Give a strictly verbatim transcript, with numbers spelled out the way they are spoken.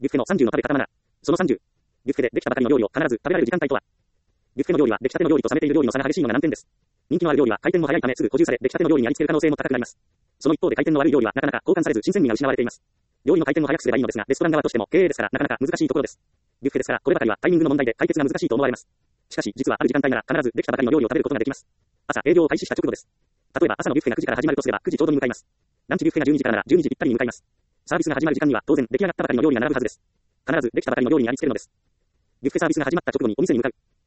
ビュッフェのさんじゅうの食べ方なな。そのさんじゅう。ビュッフェでできたばかりの料理を必ず食べられる時間帯とは。ビュッフェの料理は出来たての料理と冷めている料理の差が激しいのが難点です。人気のある料理は回転も早いためすぐ補充され出来たての料理にありつける可能性も高くなります。その一方で回転の悪い料理はなかなか交換されず新鮮味が失われています。料理の回転を早くすればいいのですが、レストラン側としても経営ですからなかなか難しいところです。ビュッフェですからこればかりはタイミングの問題で解決が難しいと思われます。しかし実はある時間帯なら必ずできたばかりの料理を食べることができます。朝営業を開始した直後です。例えば朝のビュッフェがくじから始まるとすればくじちょうどに向かいます。ランチビュッフェがじゅうにじからならじゅうにじぴったりに向かいます。サービスが始まる時間には当然出来上がったばかりの料理が並ぶはずです。必ずできたばかりの料理にありつけるのです。ビュッフェサービスが始まった直後にお店に向かう。